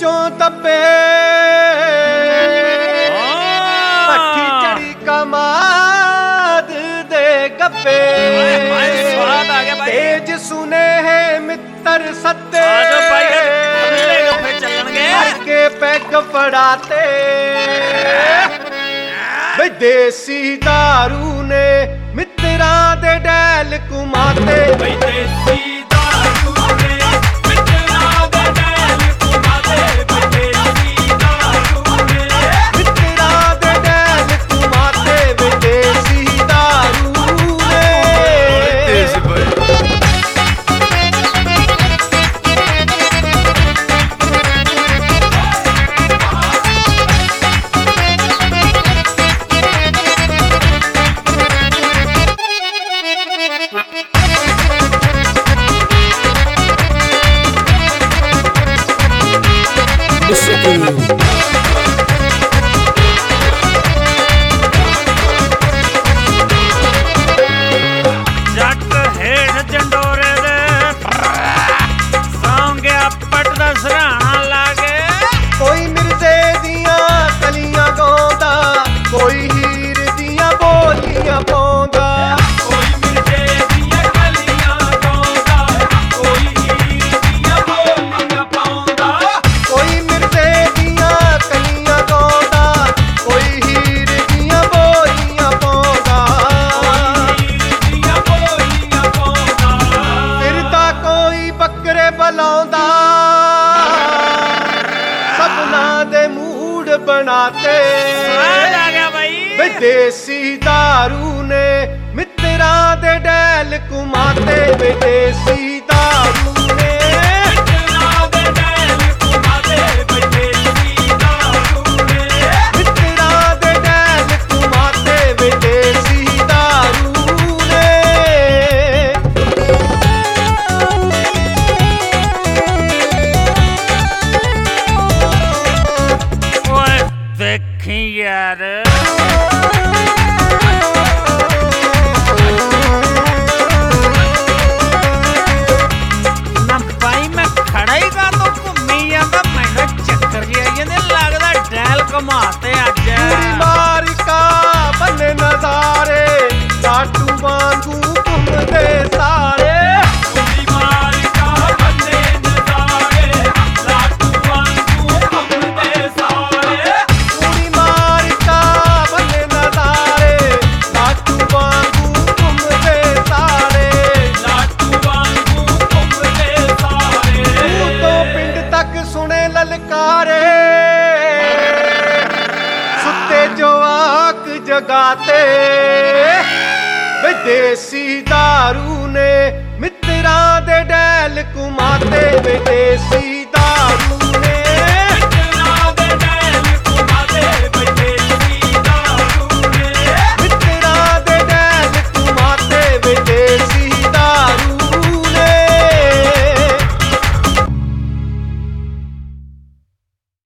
चों दबे भट्ठी चढ़ी कमाद दे गप्पे तेज सुने है मित्र सत्ते के पैग फड़ाते देसी दारू ने मित्रा दे डैल कुमाते देसी दारू ने मित्रा दे डैल कुमाते देसी दारू ने मित्रा दे डैल कुमाते देसी दारू ने जट हेठ जंडोरे दे सौं गया पट दा सराहना लागे कोई मिर्जे दियां कलियां गाउंदा कोई हीर दियां बोलियां पाउंदा कोई मिर्जे दियां कलियां गाउंदा कोई हीर दियां बोलियां पाउंदा कोई मिर्जे दियां कलियां गाउंदा कोई हीर दियां बोलियां पाउंदा फिरदा कोई बकरे बलाउंदा सबना दे मूड बनाते देसी दारू ने मित्रा दे डैल कुमाते देसी दारू ने मित्रा दे डैल कुमाते देसी दारू ने मित्रा दे डैल कुमाते देसी दारू ने ओए देखी यार ना भाई मैं खड़ा ही का तो घूमी जाता मैंने चक्कर जिहा जिहदे लगदा डैल घुमाते अज पूरी मार का बने नजारे लाटू वांगू घूमते सारे पूरी मार का बने नजारे लाटू वांगू घूमते सारे पूरी मार का बने नजारे लाटू वांगू घूमते सारे लाटू वांगू घूमते सारे तो पिंड तक सुने ललकारे सुते जवाक जगाते देसी दारू ने मित्रा दे डैल कुमाते देसी दारू